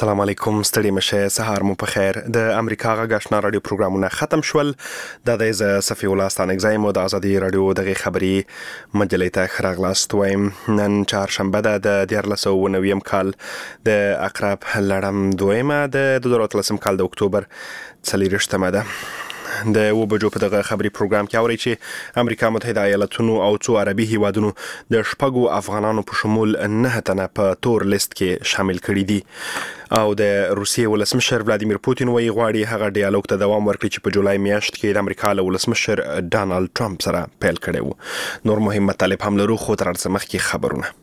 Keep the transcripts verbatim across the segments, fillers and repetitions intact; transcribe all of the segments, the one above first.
السلام علیکم، ستړي مشه، سهار مو په خیر. د امریکا غږ آشنا رادیو پروګرامونه ختم شول. د دې صفي الله ستانګزای مو د ازادي رادیو دغه خبري مجلې ته خراغلاست وایم. نن چهارشنبه ده د دیارلس او نویم کال د اقرب لړم دویمه د دوه زره اتلسم کال د اکتوبر څلورویشتمه ده. د و بجو په دغه خبري پروګرام کې اوري چې امریکا متحده ایالاتونو او څو عربي هیوادونو د شپږو افغانانو په شمول نه تنه په تور لیست کې شامل کړي دي. او د روسیې ولسمشر ولادیمیر پوتین وایي غواړي هغه ډیالوګ ته دوام ورکړي چې په جولای میاشت کې د امریکا له ولسمشر ډانلډ ټرمپ سره پیل کړی و. نور مهم مطالب هم لرو، خو تر څه مخکې خبرونه.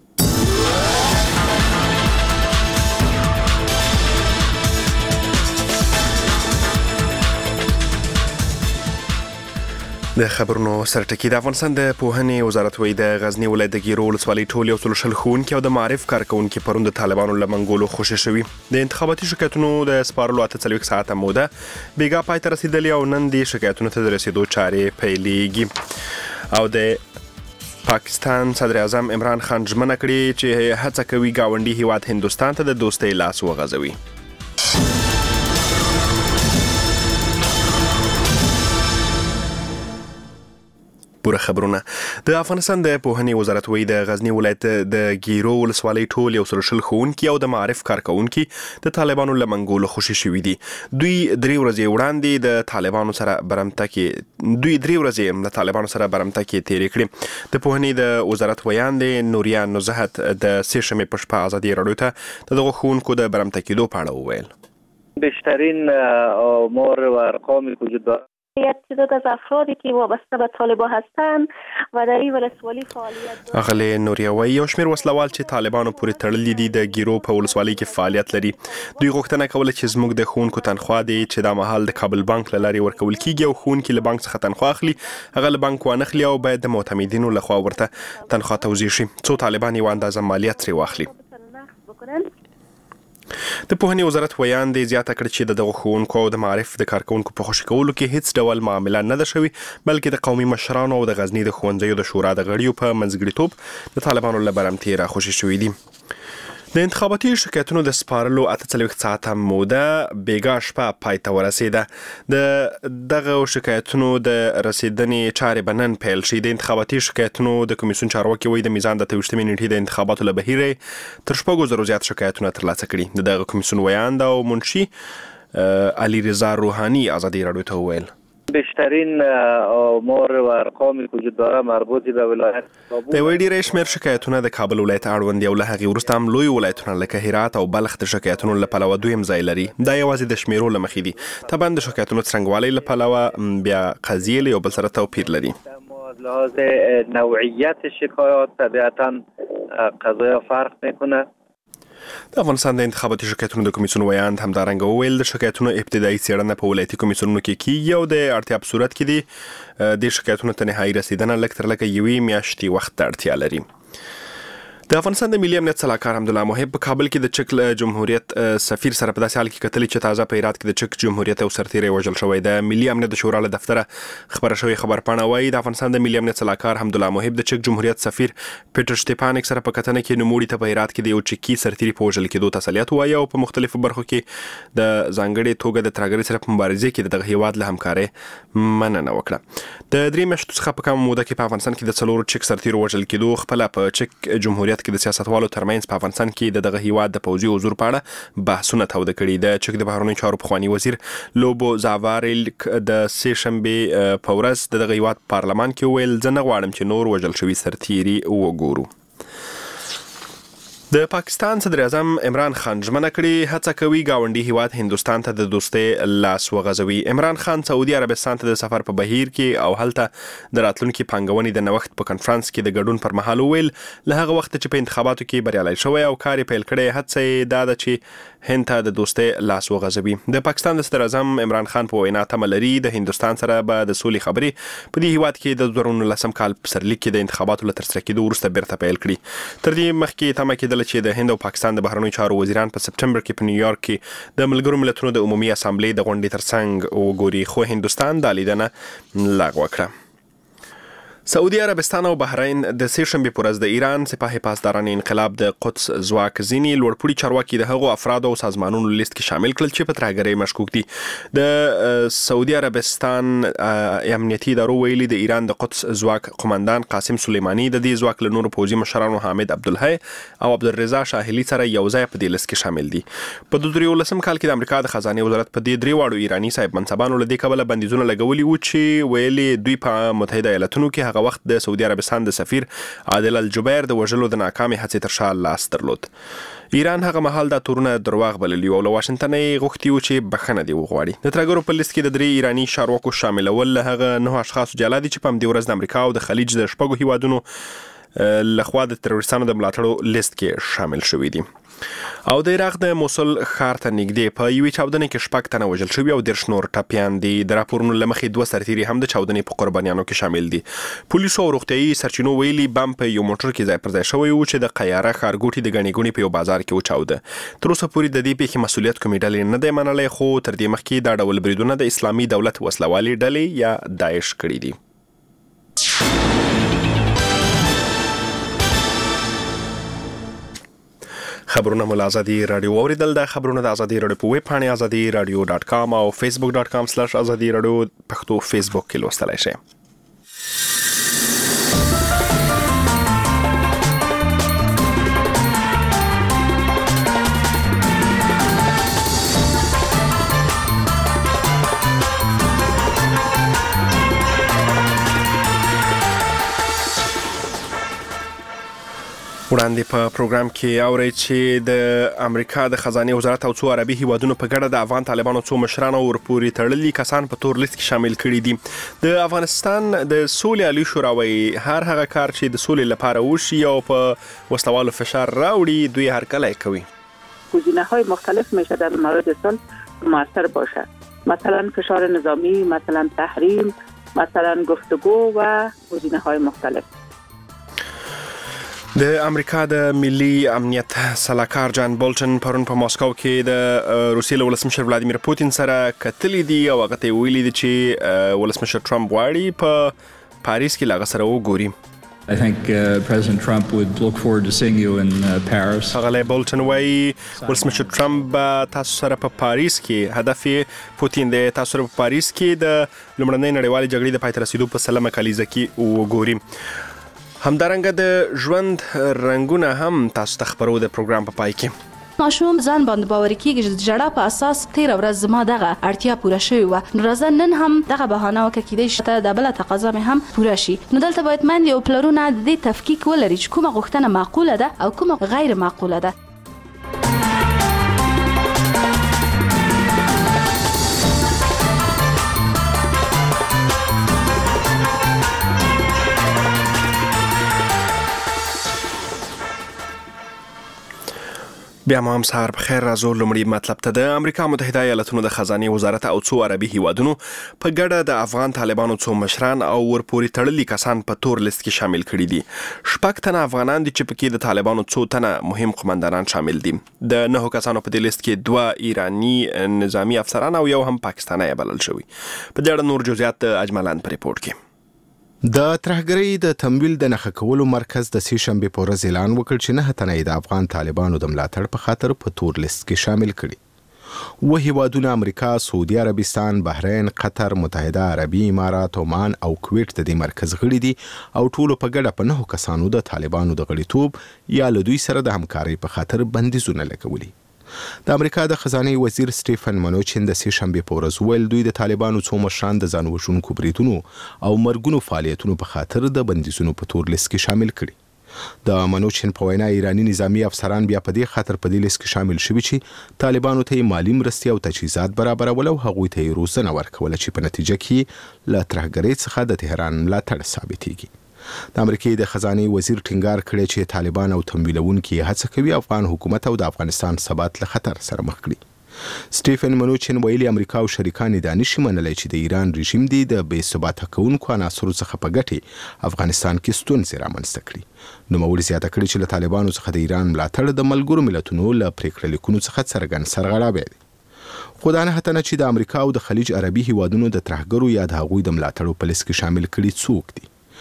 د خبرونو سرټکی د افغانستان د پوهنې وزارت وایي د غزنی ولایت د ګیرو ولسوالۍ ټول یو څلور شل ښوونکي او د معارف کارکونکي پرون د طالبانو له منګولو خوشي شوي. د انتخاباتي شکایتونو د سپارلو اته څلوېښت ساعته موده بیګا پای ته رسیدلې او نن د شکایتونو ته د رسیدو چارې پیلېږي. او د پاکستان صدر اعظم عمران خان ژمنه کړې چې هڅه کوي ګاونډي هیواد هندوستان ته د دوستۍ لاس وغځوي. پوره خبرونه. د افغانستان د پوهنې وزارت وایي د غزنی ولایت د ګیرو ولسوالۍ ټول یو څلور شل ښوونکي او د معارف کارکونکي د طالبانو له منګولو خوشي شوي دي. دوی درې ورځې وړاندې د طالبانو سره برمته کې دوی درې ورځې د طالبانو سره برمته کې تیرې کړې. د پوهنې د وزارت ویان د نوریا نزهت د سه شنبې په شپه ازادي رادیو ته د دغه ښوونکو د برمته کېدو په اړه وویل. بیشترین آمار و ارقامی که وجود دارد تعداد از افرادی که وابسته به طالبان هستند و در این ولسوالی فعالیت دارند. اغلی نوریا وایي یو شمېر وسلوال چې طالبانو پورې تړلي دي د ګیرو په ولسوالۍ کې فعالیت لري. دوی غوښتنه کوله چې زموږ د ښوونکو تنخوا دی چې دا مهال د کابل بانک له لارې ورکول کیږي او ښوونکي له بانک څخه تنخوا اخلي هغه له بانک وانخلي او باید د معتمدینو لخوا ورته تنخوا توزیع شي څو طالبان یو اندازه مالیه ترې واخلي. د پوهنې وزارت ویان دی زیاته کړ چې د دغه ښوونکو او د معارف د کارکونکو په خوشي کولو کې هیڅ ډول معامله نه ده شوې، بلکې د قومي مشرانو او د غزنی د ښوونځیو د شورا د غړیو په منځګړیتوب د طالبانو له برمتې را خوشي شوي دي. د انتخاباتي شکایتونو د سپارلو اته څلوېښت ساعته موده بیګا شپه پای ته ورسېده. د دغه شکایتونو د رسیدنې چارې به نن پیل شي. د انتخاباتي شکایتونو د کمیسیون چارواکي وایي د میزان د اته ویشتمې نیټې د انتخاباتو له بهیره تر شپږو زرو زیات شکایتونه ترلاسه کړي. د دغه کمیسیون ویاند او منشي علي رضا روحانی ازادي رادیو ته وویل بیشترین آمار و ارقامی که وجود داره مربوط به ولایت کابل. د وی ډېر شمېر شکایتونه د کابل ولایت اړوند او له هغې وروسته هم لوی ولایتونه لکه هرات او بلخ د شکایتونو له پلوه دویم ځای لري. دا یوازې د شمیرو له مخې دي. طبعا د شکایتونو څرنګوالي له پلوه بیا قضیې له یو بل سره توپیر لري. لحاظ نوعیت شکایات طبیعتا قضایا فرق میکنه. د افغانستان د انتخاباتي شکایتونو د کمیسیون ویاند همدارنګه وویل د شکایتونو ابتدایي څېړنه په ولایتي کمیسیونونو کې کیږي او د اړتیا په صورت کې دي د شکایتونو ته نهایي رسیدنه لږ تر لږه یوې میاشتې وخت ته اړتیا لري. د افغانستان د ملي امنیت سلاکار حمدالله محب په کابل کې د چک جمهوریت سفیر سره په داسې حال کې کتلي چې تازه په هرات کې د چک جمهوریت او سرتیری وژل شوی. د ملي امنیت د شورا له دفتره خبره شوې خبرپاڼه وایي د افغانستان د ملي امنیت سلاکار حمدالله محب د چک جمهوریت سفیر پیټر شټپانیک سره په کتنه کې نوموړي ته په هرات کې د یو چکی سرتیری په وژل کېدو تسلیت وایي او په مختلفو برخو کې د ځانګړې توګه د ترهګرۍ سره په مبارزې کې د دغه هیواد له همکارۍ مننه وکړه. د درې میاشتو څخه په کمه موده کې په افغانستان کې د څلورو چک سرتیرو وژل کېدو خپله په چک جمهوریت کې د سیاستوالو ترمنځ په افغانستان کې د دغه هیواد د پوځي حضور په اړه بحثونه توده کړي. د چک د بهرنیو چارو پخواني وزیر لوبو زاواریلک د سه شنبې په ورځ د دغه هیواد پارلمان کې ویل زه نه غواړم چې نور وژل شوي سرتیري وګورو. د پاکستان صدر اعظم عمران خان ژمنه کړې هڅه کوي ګاونډي هیواد هندوستان ته د دوستۍ لاس وغځوي. عمران خان سعودي عربستان ته د سفر په بهیر کې او هلته د راتلونکي پانګونې د نوښت په کنفرانس کې د ګډون پر مهال وویل له هغه وخت چې په انتخاباتو کې بریالی شوی او کار یې پیل کړی هڅه یې دا ده چې هند ته د دوستۍ لاس وغځوي. د پاکستان د صدر اعظم عمران خان په وینا تمه لري د هندوستان سره به د سولې خبرې په دې هیواد کې د دوه زره نولسم کال په پسرلي کې د انتخاباتو له ترسره کېدو وروسته بیرته پیل کړي. تر دې مخکې تمه کېدله چې د هند او پاکستان د بهرنیو چارو وزیران په سپټمبر کې په نیویارک کې د ملګرو ملتونو د عمومي اسامبلې د غونډې ترڅنګ وګوري، خو هندوستان دا لیدنه لغوه کړه. سعودي عربستان او بحرین د سه شنبه پر ورځ د ایران سپاه پاسداران انقلاب د قدس ځواک ځینی لوړپوړي چارواکي د هغو افراد او سازمانونو لیست کې شامل کړل چې په ترهګرۍ مشکوک دي. د سعودي عربستان امنیتي ادارو ویلي د ایران د قدس ځواک قومندان قاسم سلیمانی د دې ځواک له نورو پوځي مشرانو حامد عبدالحی او عبدالرضا شاهلی سره یو ځای په دې لیست کې شامل دي. په دوه زره ولسم کال کې د امریکا د خزانه وزارت په دې درې واړو ایرانی صاحب منصبانو له دې کبله بندیزونه لګولي و چې ویلي دوی په متحده ایالاتونو کې هغه وخت د سعودي عربستان د سفیر عادل الجبیر د وژلو د ناکامې هڅې تر شا لاس درلود. ایران هغه مهال دا تورونه درواغ بللي او له واشنگټن یې غوښتي و چې بخښنه دې وغواړي. د ترهګرو په لیست کې د درې ایرانی چارواکو شاملول له هغه نه اشخاصو جلا دي چې په همدې ورځ د امریکا او د خلیج د شپږو هیوادونو لخوا د تروریستانو د ملاتړو لیست کې شامل شوي دي. او د عراق د موصل ښار ته نږدې په یوې چاودنې کې شپږ تنه وژل شوي او دېرش نور ټپیان دي. د راپورونو له مخې دوه سرتیري هم د چاودنې په قربانیانو کې شامل دي. پولیسو او روغتیایي سرچینو ویلي بم په یو موټر کې ځای پر ځای شوی و چې د قیاره ښارګوټي د ګڼې ګوڼې په یو بازار کې وچاوده. تر اوسه پورې د دې پیښې مسؤلیت کومې ډلې نه دی منلی، خو تر دې مخکې دا ډول بریدونه د اسلامي دولت وسلوالې ډلې یا داعش کړي دي. خبرونه مو آزادي رادیو اوریدل. د خبرونه د آزادي رادیو په ویب پاڼه آزادي رادیو ډاټ کام او فیسبوک ډاټ کام سلاش آزادي رادیو پښتو فیسبوک کې لوستلای شئ. وړاندې په پروګرام کې اورئ چې د امریکا د خزانه وزارت او څو عربي هیوادونو په ګډه د افغان طالبانو څو مشران او ورپورې تړلي کسان په تور لیست کې شامل کړي دي. د افغانستان د سولې عالی شورا وایي هر هغه کار چې د سولې لپاره وشي او په وسلوالو فشار راوړي دوی هرکلی کوي. گزینه‌های مختلف میشه در مورد صلح موثر باشه، مثلا فشار نظامی، مثلا تحریم، مثلا گفتگو و گزینه‌های مختلف. د امریکا د ملي امنیت سلاکار جان بولټن پرون په ماسکو کې د روسیې له ولسمشر ولادیمیر پوتین سره کتلې دي او هغه ته ویلي دي چې ولسمشر ټرمپ غواړي په پاریس کې لاغه سره وګوري. I think uh, President Trump would look forward to seeing you in uh, Paris. هغه له بولټن وایي ولسمشر ټرمپ تاسو سره په پاریس کې هدف پوتین د تاسو سره په پاریس کې د لومړنۍ نړیوالې جګړې د پای ته رسیدو په سلمه کلیزه کې وګوري. همدارنګه د ژوند رنگونه هم تاسو ته خبرو د پروګرام په پای کې. ماشوم ځان باندې باور کیږي چې جړه په اساس تیر ورځ زما دغه اړتیا پوره شوی و، نو راځه نن هم دغه بهانه وکړه کېدای شي د بل تقاضا مې هم پوره شي. نو دلته باید من یو پلرونه د دې تفکیک ولري چې کومه غوښتنه معقوله ده او کومه غیر معقوله ده. بیا هم سهار بخیر. راځو لومړی مطلب ته. د امریکا متحده ایالاتونو د خزانه وزارت او څو عربي هیوادونو په ګډه د افغان طالبانو څو مشران او ورپورې تړلي کسان په تور لیست کې شامل کړي دي. شپږ تنه افغانان دي چې پکې د طالبانو څو تنه مهم قومندانان شامل دي. د نهو کسانو په دې لیست کې دوه ایرانی نظامی افسران او یو هم پاکستانی بلل شوی. په دې اړه نور جزئیات اجملان په ریپورت کې. د ترهګرۍ د تمویل د نښه کولو مرکز د سه شنبه په ورځ اعلان وکړ چې نه تنه د افغان طالبانو د ملاتړ په خاطر په تور لیست کې شامل کړي. و هیوادونه امریکا، سعودي عربستان، بحرین، قطر، متحده عربي امارات، عمان او کویت د دې مرکز غړي دي او ټول په ګډه په نهو کسانو د طالبانو د غړیتوب یا له دوی سره د همکارۍ په خاطر بندیزونه لګولي. د امریکا د خزانه وزیر سټیفن منوچن د سه شنبه په ورځ ویل دوی د طالبانو څو مشران د ځان وژونکو بریدونو او مرګونو فعالیتونو په خاطر د بندیزونو په تور لیست کې شامل کړي. د منوچن په وینا ایرانی نظامی افسران بیا په دې خاطر په دې لیست کې شامل شوي چې طالبانو ته مالی مرستې او تجهیزات برابرول او هغوی ته روزنه ورکول چې په نتیجه کې له ترهګرۍ څخه د تهران ملاتړ ثابتېږي. د امریکای د خزانه وزیر ټینګار کړی چې طالبان او تمویلونکي هڅه کوي افغان حکومت او د افغانستان ثبات له خطر سره مخ کړي. سټیفن منوچن ویلي امریکا او شریکان د نشي منلای چې د ایران رژیم دی د بې ثباته کوونکو عناصرو څخه په ګټه افغانستان کې ستونزې رامنځته کړي. نو موري زیاته کړی چې له طالبانو څخه د ایران ملاتړ د ملګرو ملتونو له پریکړه لیکونو څخه څرګند سرغړاوی دی. خو دا نه هتنه چې د امریکا او د خلیج عربي هیوادونو د ترهګرو یا د هغوی د ملاتړو په لیست کې شامل کړي څوک دي.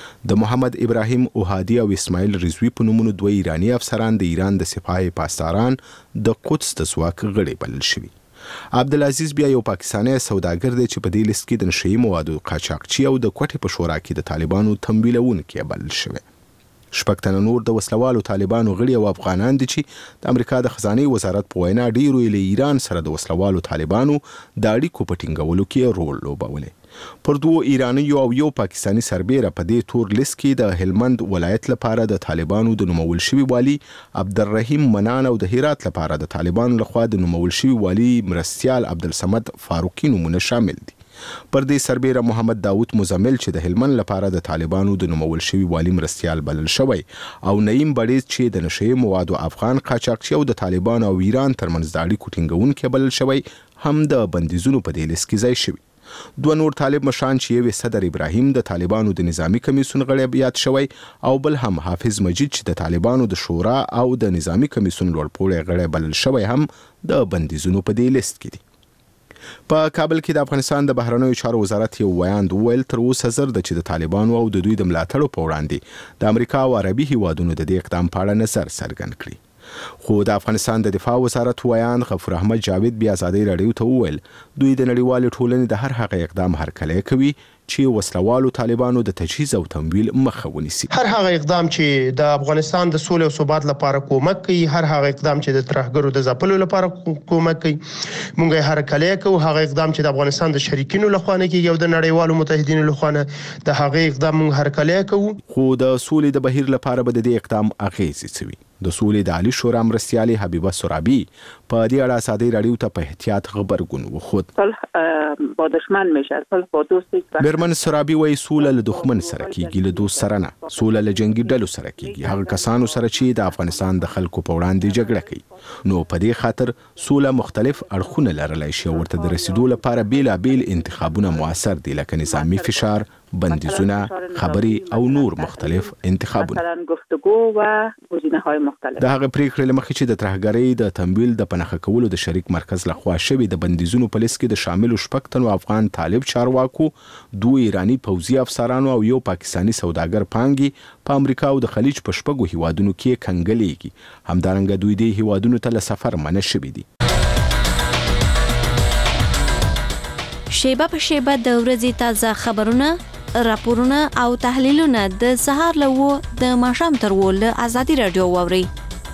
د محمد ابراهیم اوهادي او اسماعیل رضوی په نومونو دوه ایرانی افسران د ایران د سپاه پاسداران د قدس د ځواک غړي بلل شوي. عبدالعزیز بیا یو پاکستانی سوداګر دی چې په دې لیست کې د نشهیي موادو قاچاقچي او د کوټې په شورا کې د طالبانو تمویلونکي بلل شوی. شپږ تنه نور د وسلوالو طالبانو غړي او افغانان دي چې د امریکا د خزانه وزارت په وینا ډیرو له ایران سره د وسلوالو طالبانو د اړیکو په ټینګولو کې رول لوبولی. پر دوه ایرانیو او یو پاکستانی سربیره په دې تور لیست کې د هلمند ولایت لپاره د طالبانو د نومول شوی والی عبدالرحیم منان او د هرات لپاره د طالبانو لخوا د نومول شوی والی مرستیال عبدالصمد فاروقی نومونه شامل دي. پر دې سربیره محمد داوود مزمل چې د هلمند لپاره د طالبانو د نومول شوی والی مرستیال بلل شوی او نعیم بړیز چې د نشهیي موادو افغان قاچاقچي او د طالبانو او ایران ترمنځ د اړیکو ټینګونکي بلل شوی هم د بندیزونو په دې لیست کې ځای شوی. دوه نور طالب مشران چې یو صدر ابراهیم د طالبانو د نظامی کمیسیون غړی یاد شوی او بل هم حافظ مجید چې د طالبانو د شورا او د نظامی کمیسیون لوړپوړی غړی بلل شوی هم د بندیزونو په دې لیست کې دي. په کابل کې د افغانستان د بهرنیو چارو وزارت یو ویاند وویل تر اوسه زر د چې د طالبانو او د دوی د ملاتړو په وړاندې د امریکا او عربي هیوادونو د دې اقدام په اړه نظر څرګند کړي. خو د افغانستان د دفاع وزارت ویاند غفور احمد جاوید بیا ازادي راډیو ته وویل دوی د نړیوال ټولنې د هر هغه اقدام هرکلی کوي چې وسلوالو طالبانو د تجهیز او تمویل مخه ونیسي. هر هغه اقدام چې د افغانستان د سولې او ثبات لپاره کومک کوي، هر هغه اقدام چې د ترهګرو د ځپلو لپاره کومک کوي، موږ یې هرکلی کوو. هغه اقدام چې د افغانستان د شریکینو لخوا نه کیږي او د نړیوالو متحدینو لخوا نه، د هغه اقدام موږ هرکلی کوو. خو د سولې د بهیر لپاره به د دې اقدام اغیزې څه وي؟ د سولې د عالی شورا مرستیالې حبیبه سرابی په دې اړه ازادي راډیو ته په احتیاط خبرګون وخود. صلح با دشمن میشه، صلح با دوست. مرمن سرابی وایي سوله له دښمن سره کیږي، له دوست سره نه. سوله له جنگي ډلو سره کیږي، هغه کسانو سره چې د افغانستان د خلکو په وړاندې جګړه کوي. نو په دې خاطر سوله مختلف اړخونه لرلی شي، ورته د رسیدو لپاره بیلابیل انتخابونه موثر دي، لکه نظامی فشار، بندیزونه، خبري او نور مختلف انتخابونه. مثلا گفتگو و گزینه‌های مختلف. د هغه پریکړې لمخې چې د ترهګرۍ د تمویل د پنهخه کولو د شریک مرکز لخوا شوی د بندیزونو په لیست کې د شامل شپږ تنو افغان طالب چارواکو، دوه ایرانی پوځي افسرانو او یو پاکستانی سوداګر پانګي په امریکا او د خلیج په شپږو هیوادونو کې کنګلېږي. همدارنګه دوی د هیوادونو ته له سفر منع شوي دي. شیبه په شیبه د ورځې تازه خبرونه، راپورونه او تحلیلونه د سهار له و د ماښام تر و له ازادي راډیو واوري.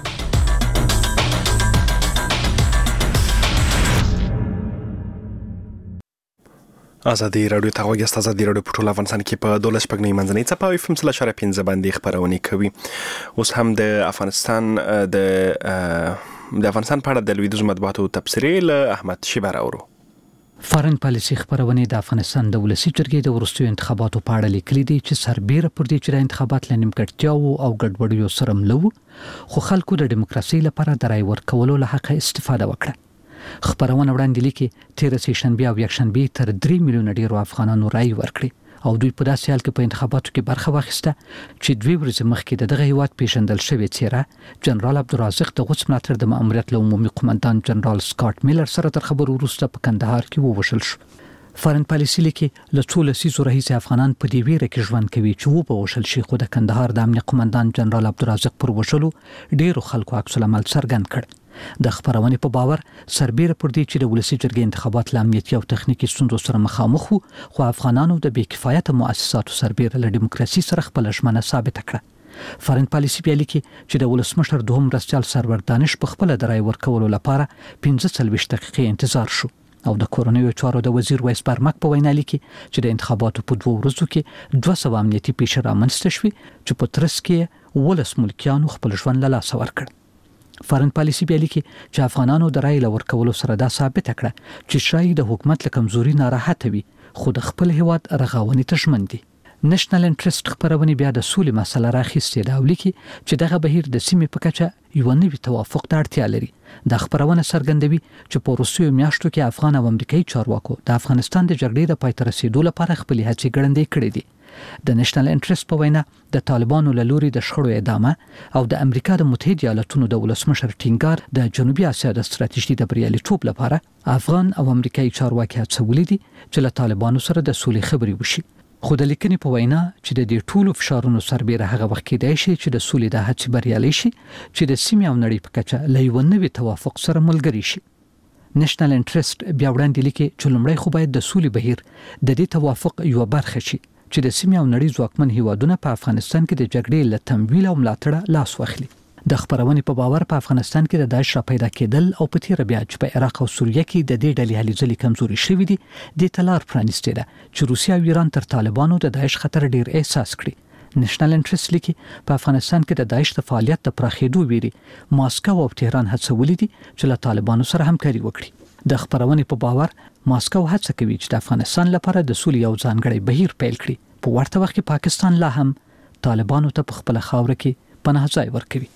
ازادي راډیو ته غوږ یاست. ازادي راډیو په ټول افغانستان کې په دولس شپږ نه منځنۍ څپه او اف ام سل اشاره پنځه باندې خبرونه کوي. اوس هم د افغانستان د د افغانستان په اړه د لویدیځ مطبوعاتو تبصرې له احمد شیبر اورو. فارن پالیسي خبرونه د افغانستان د ولسی جرګې د وروستیو انتخاباتو په اړه لیکلي دي چې سربېره پر دې چې د انتخابات له نیمګړتیاو او ګډوډیو سره ملو، خو خلکو د دیموکراسي لپاره د رای ورکولو له حق استفاده وکړه. خبرونه وړاندې لیکي تیر سه شنبه او یکشنبه تر درې میلیون ډیرو افغانانو رای ورکړي او دوی په داسې حال کې په انتخاباتو کې برخه واخیسته چې دوی ورځې مخکې د دغه هیواد پیژندل شوی څیره جنرال عبدالرازق د غوڅ ملاتړ د ماموریت له عمومي قومندان جنرال سکاټ میلر سره تر خبرو وروسته په کندهار کې ووژل شو. فارن پالیسي لیکي له څو لسیزو راهیسې افغانان په دې ویره کې ژوند کوي چې ووژل شي، خو د کندهار د امنیه قومندان جنرال عبدالرازق پر وژلو ډیرو خلکو عکس العمل څرګند کړ. د خبرونې په باور سربېره پر دې چې د ولسی جرګې انتخابات له امنیتي او تخنیکي ستونزو سره مخامخ وو، خو افغانانو د بې کفایته مؤسساتو سربېره له دیموکراسي سره خپل ژمنه ثابته کړه. فارن پالیسي بیا لیکي چې د ولسمشر دوهم مرستیال سرور دانش په خپل د رای ورکولو لپاره پنځه څلوېښت دقیقې انتظار شو او د کورنیو چارو د وزیر ویس برمک په وینا لیکي چې د انتخاباتو په دوه ورځو کې دوه سوه امنیتي پیښې رامنځته شوې چې په ترڅ کې ولس ملکیانو خپل ژوند له لاسه ورکړ. فارن پالیسي بیا لیکي چې افغانانو د رای له ورکولو سره دا ثابته کړه چې شاید د حکومت له کمزوري ناراحته وي، خو د خپل هیواد رغاونې ته ژمن دي. نېشنل انټرست خبرونه بیا د سولې مسله راخیستې ده او لیکي چې دغه بهیر د سیمې په کچه یو نوي توافق ته اړتیا لري. د خبرونه څرګندوي چې په وروستیو میاشتو کې افغان او امریکایي چارواکو د افغانستان د جګړې د پای ته رسیدو لپاره خپل هڅې ګړندې کړې دي. د نېشنل انټرست په وینا د طالبانو له لوري د شخړو ادامه او د امریکا د متحده ایالاتونو د ولسمشر ټینګار د جنوبي اسیا د ستراتیژي د بریالیتوب لپاره افغان او امریکایي چارواکي هڅولي دي چې له طالبانو سره د سولې خبرې وشي. خو د لیکنې په وینا چې د دې ټولو فشارونو سربېره هغه وخت کېدای شي چې د سولې د هڅې بریالي شي چې د سیمې او نړۍ په کچه له یو نوي توافق سره ملګری شي. نېشنل انټرست بیا وړاندې لیکي چې لومړی خو باید د سولې بهیر د دې توافق یو برخه شي چې د سیمې او نړۍ ځواکمن هیوادونه په افغانستان کې د جګړې له تمویل او ملاتړه لاس واخلي. د خبرونې په باور په افغانستان کې د داعش را پیدا کېدل او په تیر بیا چې په عراق او سوریه کې د دې ډلې هلې ځلې کمزوري شوې دي د تلار پرانیستي ده چې روسیا او ایران تر طالبانو د داعش خطر ډیر احساس کړي. نېشنل انټرست لیکي په افغانستان کې د داعش د فعالیت د پراخېدو ویري ماسکو او تهران هڅولې دي چې له طالبانو سره همکاري وکړي. د خبرونې په باور ماسکو هڅه کوي چې د افغانستان لپاره د سولې یو ځانګړی بهیر پیل کړي. په ورته وخت کې پاکستان لا هم طالبانو ته په خپل خاوره کې پناه ځای ورکوي.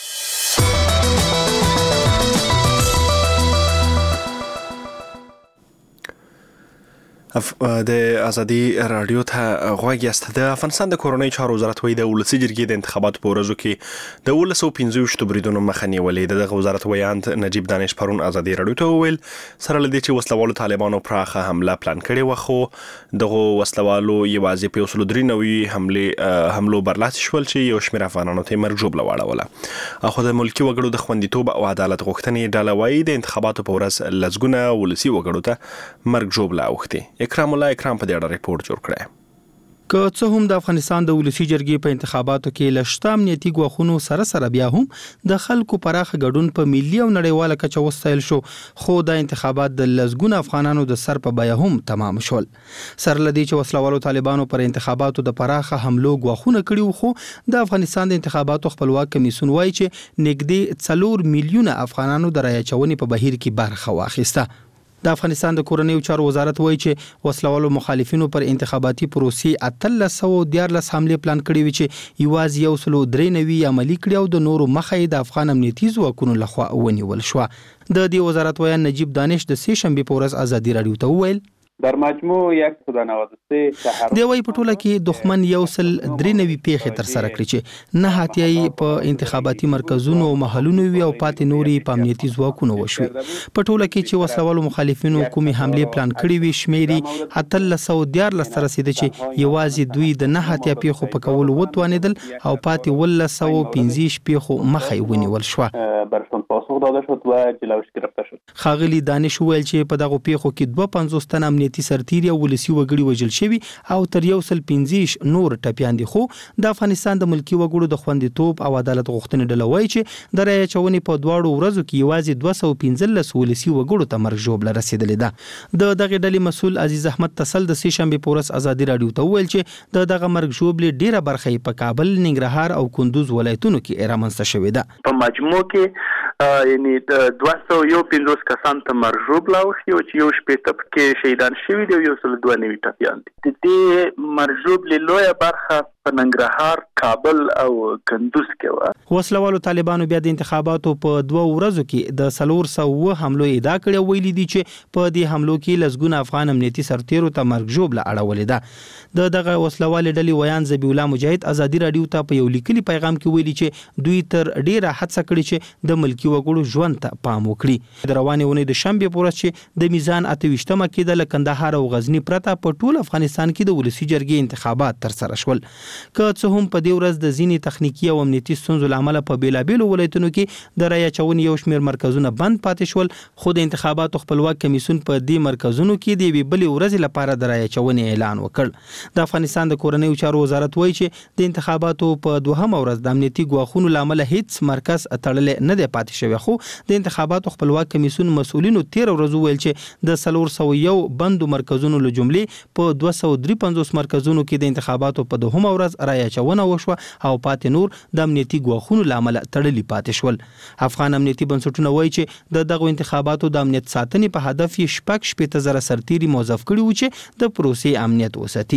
د ازادي رادیو ته غوږ یاست. د افغانستان د کورونی چارو وزارت وایي د ولسی جرګې د انتخاباتو په ورځو کې د ولس او پنځه بریدونو مخه نیولې. د وزارت ویاند نجیب دانش پرون ازادي رادیو ته وویل سره لدی چې وسلوالو طالبانو پراخه حمله پلان کړې و، خو دغه وسلوالو یوازې په وسلو درې نوي حمله حملو برلاسي شول چې یو شمېر افغانانو ته مرګ جوړ لواړوله. اخو د ملکی وګړو د خوندیتوب او عدالت غوښتنې ډله وایي د انتخاباتو په ورځ لزګونه ولسی وګړو ته مرګ جوړ لاوخته. اکرام الله اکرام په دې اړه ریپورت جوړ کړی. که څه هم د افغانستان د ولسی جرګې په انتخاباتو کې لشتہ امنیتي ګواښونو سره سره بیا هم د خلکو پراخه ګډون په ملي او نړیواله کچه وستایل شو، خو د انتخابات د لزګون افغانانو د سر په بیا هم تمام شول. سر لدی چې وسلوالو طالبانو پر انتخاباتو د پراخه حملو ګواښونه کړي، خو د افغانستان د انتخاباتو خپلواک کمیسیون وایي چې نږدې څلور میلیونه افغانانو د رایې چونې په بهیر کې برخه واخیسته. د افغانستان د کورنیو چارو وزارت وایي چې وسلوالو مخالفینو پر انتخاباتي پروسې اتلس سوه دیارلس حمله پلان کړی وي چې یوازې یو سلو درې نوي عملي کړي او د نورو مخه د افغان امنیتي ځواکونو لخوا ونیول شو. د دې وزارت ویان نجیب دانش د سه شنبه په ورځ ازادي رادیو ته وویل در مجموع صد و نود و سه تحرک دی وای په ټوله کې دښمن یو سل درې نوي پیښې تر سره کړې چې نه هاتیای په انتخاباتي مرکزونو او محلونو وی او پاتې نوري په امنیتي ځواکونو وشو. په ټوله کې چې وسلوالو مخالفینو کومي حمله پلان کړی وي شمیري اتلس سوه دیارلس تر رسیدي چې یوازې دوی د نه هاتیا پیښو په کول وتوانیدل او پاتې ولس سوه پنځه پیښو مخه ونیول شو. برشون پاسخ داده شد و جلوش گرفته شد. خاغلی دانش ویل چې په دغه پیښو کې دوه پنځوس تن امنیتي سرتیري او ولسی وګړي وژل شوي او تر یو سل پنځه نور ټپیان دي. خو د افغانستان د ملکی وګړو د خوندیتوب او عدالت غوښتنې ډله وایي چې د رایې چونې په دواړو ورځو کې یوازې دوه سوه پنځلس ولسی وګړو ته مرګ ژوبله رسیدلې ده. د دغه ډلې مسؤل عزیز احمد تسل د سه شنبه په ورځ ازادي رادیو ته ویل چې د دغه مرګ ژوبلې ډیره برخه په کابل، ننګرهار او کندوز ولایتونو کې رامنځته شوې ده. په مجموع کې یعنی دوه سوه یو پنځوس کسان ته مرګ ژوبله اوښتې وه چې یو شپېته پکې شهیدان شوي دي او یو سل دوه نوي ټپیان دي. د دې مرګ ژوبلې لویه برخه په ننګرهار، کابل او کندوز کې وه. وسلوالو طالبانو بیا د انتخاباتو په دوه ورځو کې د څلور سوه حملو ادعا کړې، ویلي دي چې په دې حملو کې لسګونه افغان امنیتي سرتیرو ته مرګ ژوبله اړولې ده. د دغه وسلوالې ډلې ویان ذبیح الله مجاهد ازادي رادیو ته په یو لیکلي پیغام کې ویلي چې دوی تر ډیره هڅه کړې چې د ملکی وګړو ژوند ته پام وکړي. د روانې اونۍ د شنبې په ورځ چې د میزان اته ویشتمه کې د کندهار او غزنی پرته په ټول افغانستان کې د ولسی جرګې انتخابات تر سره شول. که څه هم په دې ورځ د ځینې تخنیکی او امنیتي ستونزو له امله په بیلابیلو ولایتونو کې د رایې چونې یو شمېر مرکزونه بند پاتې شول، خو د انتخاباتو خپلواک کمیسیون په دې مرکزونو کې د یوې بلې ورځې لپاره د رایې چونې اعلان وکړ. د افغانستان د کورنیو چارو وزارت وایي چې د انتخاباتو په دوهمه ورځ د امنیتي ګواښونو له امله هیڅ مرکز تړلی نه دی پاتې شوی، خو د انتخاباتو خپلواک کمیسیون مسؤلینو تیر ورځ وویل چې د څلور سوه یو بندو مرکزونو له جملې په دوه سوه درې پنځوس مرکزونو کې د انتخاباتو په دوهمه ورځ رایې چونه وشوه او پاتې نور د امنیتي ګواښونو له امله تړلي پاتې شول. افغان امنیتي بنسټونه وایي چې د دغو انتخاباتو د امنیت ساتنې په هدف یې شپږ شپېته زره سرتیري موظف کړي وو چې د پروسې امنیت وساتي.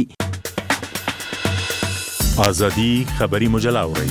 ازادي خبري مجله اورئ.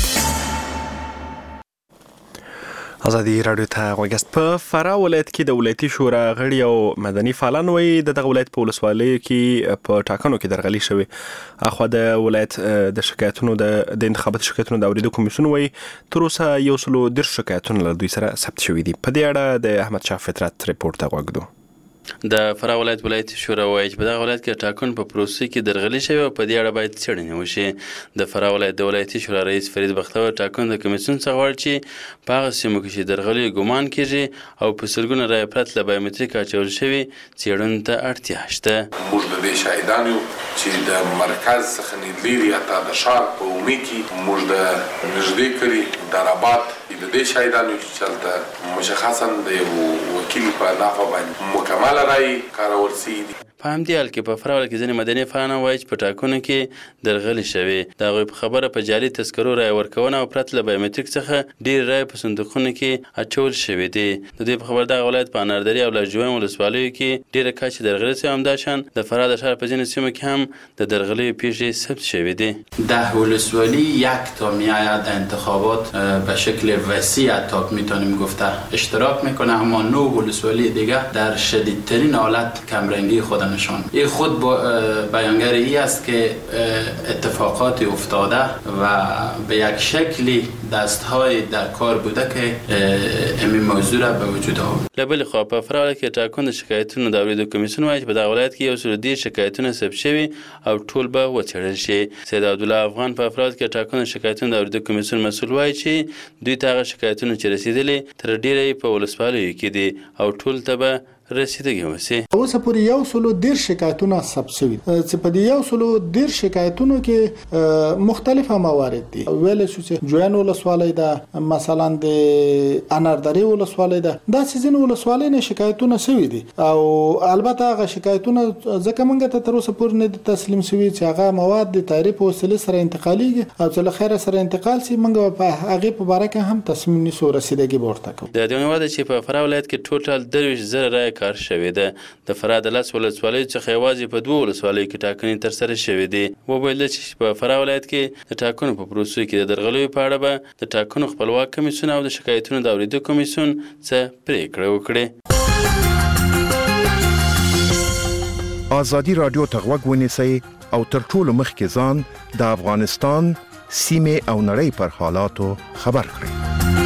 ازادي رادیو ته غوږاست. په فراه ولایت کې د ولایتي شورا غړي او مدني فعالان وایي د دغه ولایت په ولسوالیو کې په ټاکنو کې درغلي شوې. اخوا د ولایت د شکایتونو د انتخاباتي شکایتونو د اوریدو کمیسیون وایي تر اوسه یو سلو دېرش شکایتونه له دوی سره ثبت شوي دي. په دې اړه د احمد شاه فطرت ریپورت ته غوږ دو. د فراه ولایت ولایتي شورا وایي چې په دغه ولایت کې ټاکنو په پروسې کې درغلي شوې او په دې اړه باید څېړنې وشي. د فراه ولایت د ولایتي شورا رئیس فرید بختور ټاکنو د کمیسیون څخه غواړي چې په هغه سیمو کې چې درغلي ګمان کېږي او په سلګونه رایې پرته له بایومتریک اچول شوي څېړنو ته اړتیا شته. موږ د دې شاهدان یو چې د مرکز څخه نږدې حتی د ښار په عمومي کې موږ د نږدې کلي داراباد د دې شاهدان یو چې هلته مشخصا د یو وکیل په نافه باندې مکمله رایې کارول سوي دي. په همدې حال کې په فراه ولایت کې ځینې مدني فعالان وایي چې په ټاکنو کې درغلي شوې. د هغوی په خبره په جعلي تذکرو رایې ورکونه او پرته له بایومتریک څخه ډېرې رایې په صندوقونو کې اچول شوې دي. د دې په خبره دغه ولایت په اناردري او لاجویم ولسوالیو کې ډېره کچې درغلي شوې. همداشان د فراه د ښار په ځینو سیمو کې هم د درغلیو پیښې ثبت شوې دي. ده ولسوالی یک تا میآید در انتخابات به شکل وسیع حتی میتونیم گفته اشتراک میکنه، اما نو ولسوالی دیگه در شدیدترین حالت کمرنگی خود نشان. این خود بیانگر ای است که اتفاقات افتاده و به یک شکلی دستهای در کار بوده که این موضوع را به وجود آورد. لبل خو په فراه ولایت کې ټاکنو د شکایتونو د اورېدو کمیسیون وایي چې په دغه ولایت کې یو سل دېرش شکایتونه ثبت شوي او ټول به وڅېړل شي. سید عبدالله افغان په فراه ولایت کې ټاکنو د شکایتونو د اورېدو کمیسیون مسؤل وایي چې دوی ته هغه شکایتونه چې رسېدلي تر ډېره په ولسوالیو کې دي او ټول ته به رسیدګي وسی. اوس پورې یو سلو ډیر شکایتونه ثبت شوي چې په دې یو سلو ډیر شکایتونو کې مختلفه موارد دي. ویل شو چې جوین ولسوالۍ ده، مثلا د اناردري ولسوالۍ ده، دا سيزن ولسوالۍ نه شکایتونه شوي دي او البته هغه شکایتونه ځکه موږ ته تر اوسه پورې نه تسلیم شوي چې هغه مواد د تعریف او وسیله سره انتقاليږي او چې له خیره سره انتقال سي موږ په هغه په اړه کې هم تصمیم نیسو رسیدګي ورته کوو. د دې مواد چې په فراه ولایت کې ټوټال درویش زره رای کار شوې ده. د فراه د لس ولسوالیو څخه یوازې په دوه ولسوالیو کې ټاکنې ترسره شوې دي. وویل چې په فراه ولایت کې د ټاکنو په پروسو کې د درغلیو په اړه به د ټاکنو خپلواک کمیسیون او د شکایتونو د اورېدو کمیسیون څه پریکړه وکړي. ازادي رادیو ته غوږ ونیسئ او تر ټولو مخکې ځان د افغانستان سیمې او نړۍ پر حالاتو خبر کړئ.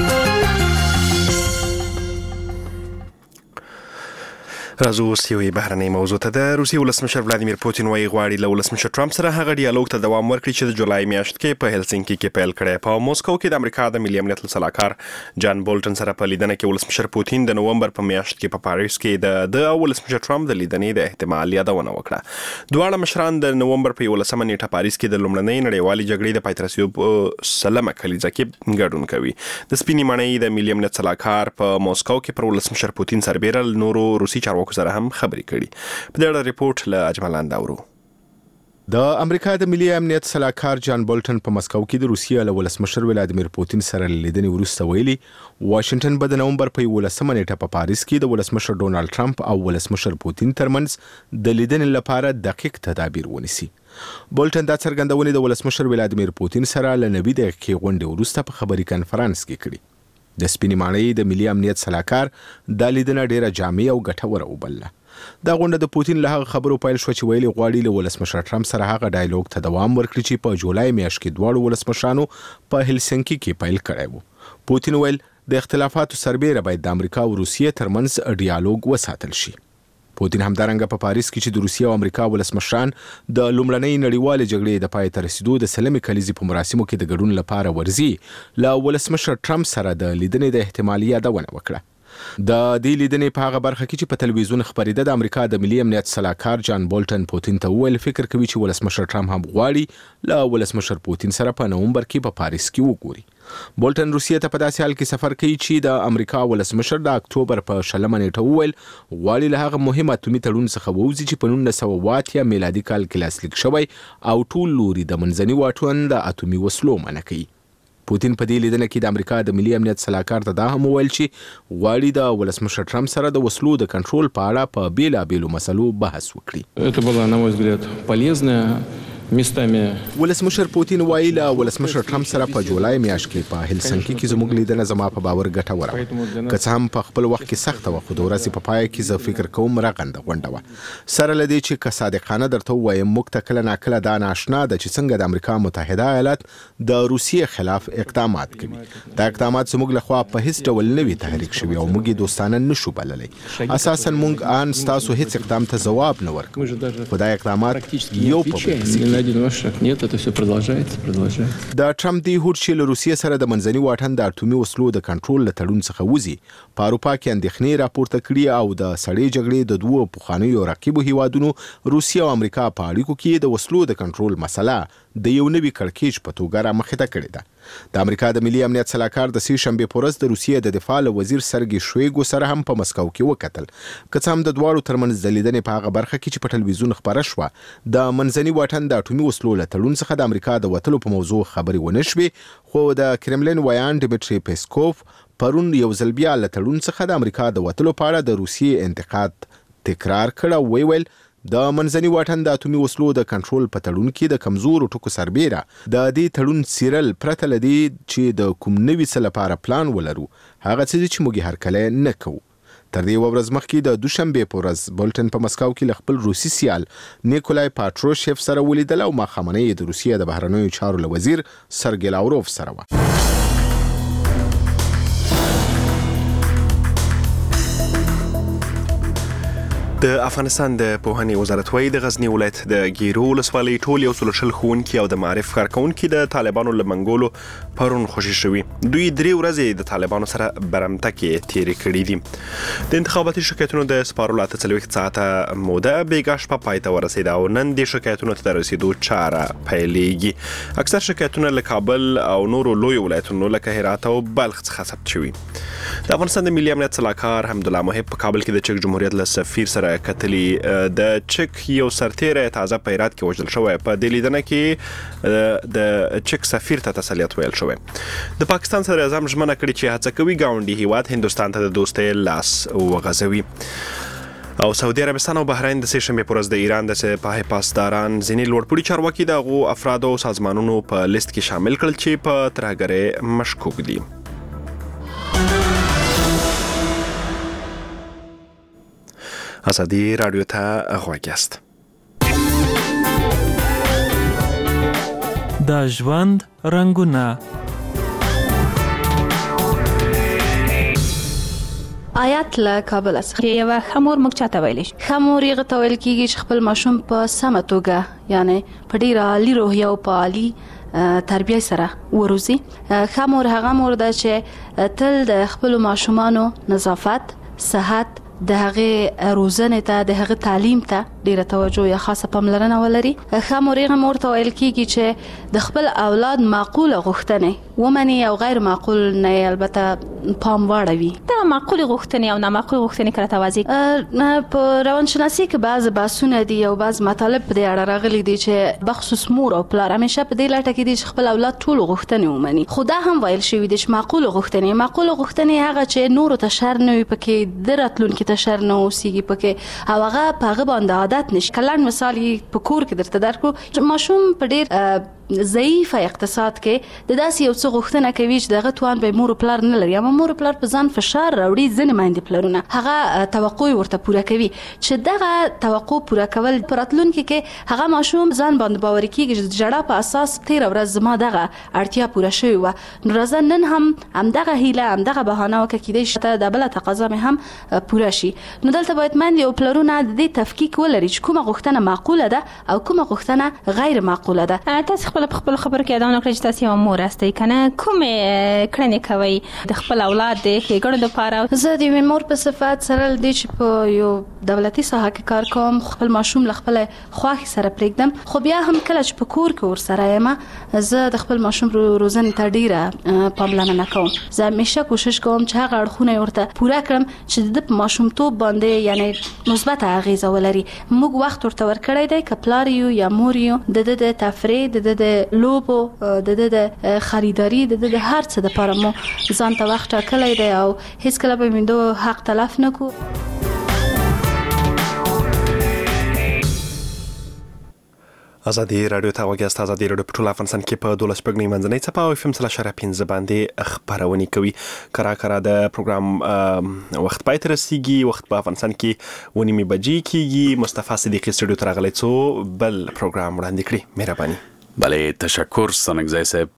راځو اوس یوې بهرنۍ موضوع ته. د روسیې ولسمشر ولادیمیر پوتین وایي غواړي له ولسمشر ټرمپ سره هغه ډیالوګ ته دوام ورکړي چې د جولای میاشت کې په هلسنکي کې پیل کړی. په موسکو کې د امریکا د ملي امنیت سلاکار جان بولټن سره په لیدنه کې ولسمشر پوتین د نومبر په میاشت کې په پاریس کې د د ولسمشر ټرمپ د لیدنې د احتمال یادونه وکړه. دواړه مشران د نومبر په یولسمه نیټه پاریس کې د لومړنۍ نړیوالې جګړې د پای ته رسېدو په سلمه کلیزه کې ګډون کوي. د سپینې ماڼۍ د ملي امنیت سلاکار په موسکو کې پر ولسمشر پوتین سربېره نورو روسي چارواکو سره هم خبرې کړي. په دې اړه ریپورت له اجمل انداورو. د امریکا د ملي امنیت سلاکار جان بولټن په مسکو کې د روسیې له ولسمشر ولادیمیر پوتین سره لیدنې وروسته ویلي واشنگټن به د نومبر په یولسمه نیټه په پاریس کې د ولسمشر ډونالد ټرمپ او ولسمشر پوتین ترمنځ د لیدنې لپاره دقیق تدابیر ونیسي. بولټن دا څرګندونه د ولسمشر ولادیمیر پوتین سره له نوي دقیقې غونډې وروسته په خبري کانفرنس کې کړې. د سپینې ماڼۍ د ملي امنیت سلاکار د لیدنه ډیره جامع او ګټوره وبلله. دا غونډه د پوتین له هغه خبرو پیل شو چې ویلي غواړي له ولسمشر ټرمپ سره هغه ډایالوګ ته دوام ورکړي چې په جولای میاشت کې دواړو ولسمشرانو په هلسنکي کې پیل کړی و. پوتین ویل د اختلافاتو سربېره باید د امریکا او روسیې ترمنځ ډایالوګ وساتل شي. پوتین همدارنګه په پاریس کې چې د روسیې او امریکا ولسمشران د لومړنۍ نړیوالې جګړې د پای ته رسیدو د سلمې کلیزې په مراسمو کې د ګډون لپاره ورځي له ولسمشر ټرمپ سره د لیدنې د احتمالي یادونه وکړه. د دې لیدنې په هغه برخه کې چې په تلویزیون خبرېده د امریکا د ملي امنیت سلاکار جان بولټن پوتین ته وویل فکر کوي چې ولسمشر ټرمپ هم غواړي له ولسمشر پوتین سره په نومبر کې په پاریس کې وګوري. بولټن روسیې ته په داسې حال کې سفر کوي چې د امریکا ولسمشر د اکتوبر په شلمه نیټه وویل غواړي له هغه مهم اتومي تړون څخه ووځي چې په نولس سوه اوه اتیا میلادي کال کې لاسلیک شوی او ټول لوري د منځني واټن د اتومي وسلو منع کوي. پوتین په دې لیدنه کې د امریکا د ملي امنیت سلاکار ته دا هم وویل چې غواړي د ولسمشر ټرمپ سره د وسلو د کنټرول په اړه په بیلابیلو مسلو بحث وکړي. Это была, на мой взгляд, полезная ولسمشر پوتین وایي له ولسمشر ټرمپ سره په جولای میاشت کې په هلسنکي کې زموږ لیدنه زما په باور ګټوره که څه هم په خپل وخت کې سخته وه خو د ورځې په پای کې زه فکر کوم رغنده غونډه وه سره له دې چې که صادقانه درته ووایم موږ ته کله ناکله دا ناشنا ده چې څنګه د امریکا متحده ایالات د روسیې خلاف اقدامات کوي دا اقدامات زموږ لخوا په هیڅ ډول نه وي تحریک شوي او موږ یې دوستانه نشو بللی اساسا موږ ان ستاسو هیڅ اقدام ته ځواب نه ورکوو خو دا اقدامات یو په Нет, это все продолжается, продолжается. د ټرمپ د هوډ چې له روسیې سره د منځني واټن د اټومي وسلو د کنټرول له تړون څخه وځي په اروپا کې اندېښنې راپورته کړي او د سړې جګړې د دوو پخوانیو رقیبو هیوادونو روسیه او امریکا په اړیکو کې د وسلو د کنټرول مسله د یو نوي کړکېچ په توګه رامخته کړې ده د امریکا د ملي امنیت سلاکار د سې شنبې په ورځ د روسیې د دفاع له وزیر سرګي شویګو سره هم په مسکو کې وکتل که څه هم د دواړو ترمنځ د لیدنې په هغه برخه کې چې په ټلویزیون خپره شوه د منځني واټن د اټومي وسلو له تړون څخه د امریکا د وتلو په موضوع خبرې ونه شوې خو د کرملین ویان ډیمیټري پیسکوف پرون یو ځل بیا له تړون څخه د امریکا د وتلو په اړه د روسیې انتقاد تکرار کړ او ویل د منځني واټن د اټومي وسلو د کنټرول په تړون کې د کمزورو ټکو سربیره د دې تړون څیرل پرته له دې چې د کوم نوي څه لپاره پلان ولرو هغه څه چې موږ هرکله نه کوو تر دې ورځ مخکې د دوشنبې په ورځ بولټن په مسکو کې له خپل روسي سیال نیکولای پاتروشیف سره ولیدل او ماښامنۍ یې د روسیې د بهرنیو چارو له وزیر سرګی لاوروف سره وه د افغانستان د پوهنې وزارت وايي د غزنی ولایت د ګیرو ولسوالۍ ټول یو سل شل ښوونکي او د معارف کارکونکي د طالبانو له منګولو پرون خوشي شوي دوی درې ورځې د طالبانو سره برمته کې تیرې کړې دي د انتخاباتي شکایتونو د سپارلو اته څلوېښت ساعته موده بېګا شپه پای ته ورسېده او نن دې شکایتونو ته د رسېدو چاره پیلېږي اکثر شکایتونه له کابل او نورو لویو ولایتونو لکه هرات او بلخ څخه ثبت شوي د افغانستان د ملي امنیت سلاکار حمدالله محب په کابل کې د چک جمهوریت له سفیر سره کتلی د چک یو سرتیره تازه په هرات کې وژل شوی په دې لیدنه کې د چک سفیر ته تسلیت ویل شوی د پاکستان صدر اعظم ژمنه کړې چې هڅه کوي ګاونډي هیواد هندوستان ته د دوستۍ لاس وغځوي او سعودي عربستان او بحرین د سې شنبې په ورځ د ایران د سپاه پاسداران ځینې لوړپوړي چارواکي د هغو افرادو او سازمانونو په لیست کې شامل کړل چې په ترهګرۍ مشکوک دي ازادي رادیو ته غوږ یاست د ژوند رنګونه آیات له کابل څخه یو خمور موږ چاته ویل شي خمور یې غته ویل کیږي چې خپل ماشوم په سمه توګه یعنی په ډیر عالی روحیه او په عالی تربیه سره وروزي خمور هغه مور ده چې تل د خپل ماشومانو نظافت صحت د هغه روزنه ته د هغه تعلیم ته ډیره توجه یا خاصه پاملرنه ولري خمورې مور ته ویل کیږي چې د خپل اولاد معقوله غوښتنې ومني او غیر معقول نه البته پام واړوي دا معقول غوښتنې او نامعقول غوښتنې کړه توازی په روانشناسي کې بعض بحثونه دي او بعض مطالب په اړه راغلي دي چې بخصوص مور او پلار همیشه په دې لټه کې دي چې خپل اولاد ټول غوښتنې ومني خو دا هم ویل شوی دي چې معقول غوښتنې معقول غوښتنې هغه چې نور ته شر نه وي پکې د راتلونکي ته شر نه اوسېږي پکې او هغه په هغه باندې عادت نشي کلن مثال په کور کې درته درکو ماشوم په ډېر ضعیف اقتصاد کې د داسې یو څه غوښتنه کوي چې دغه توان به مور پلار نه لري اما مور پلار په ځان فشار راوړي ځنې مایندې پلرونه هغه توقع ورته پوره کوي چې دغه توقع پوره کول په راتلونکي کې هغه ماشوم ځان باندې باور کیږي چې جړه په اساس تیر ورځ زما دغه اړتیا پوره شوی و نو راځه نن هم همدغه هیله همدغه بهانه وکړي کېدای شي د بل تقاضا مې هم پوره شي نو دلته باید مایندې او پلرونه د دې تفکیک ولري چې کومه غوښتنه معقوله ده او کومه غوښتنه غیر معقوله ده تاسو خپل خپل خبرو کې یادونه کړئ چې تاسو یو مور یاستئ کنه کومې کړنې کوي د خپل اولاد د ښېګڼې لپاره زه د یوې مور په صفت سره له دې چې په یو دولتي ساحه کې کار کوم خپل ماشوم له خپل خواښې سره پرېږدم خو بیا هم کله چې په کور کې ورسره یم زه د خپل ماشوم روزنې ته ډېره پاملرنه کوم زه همیشه کوشش کوم چې هغه اړخونه ورته پوره کړم چې د په ماشومتوب باندې یعنی مثبته اغیزه ولري موږ وخت ورته ورکړی دی که پلار یو یا مور یو د د تفریح د د لوبو د د خریداري د د هر څه لپاره مو ځان ته وخت ټاکلی دی او هیڅ کله به مې دو حق تلف نکو ازادي رادیو ته وګورئ. ازادي رادیو په ټول افغانستان کې په دولس پګنی منځنۍ څپه او اف ام سره شره پنځه باندې خبرونه کوي. کرا کرا د پروګرام وخت پای ته رسیدي. وخت په افغانستان کې ونیمه بجې کېږي. مصطفی صدیقی سټوډیو ته راغلی څو بل پروګرام وړاندې کړی. مهرباني. بله تشکر سنگزای صاحب.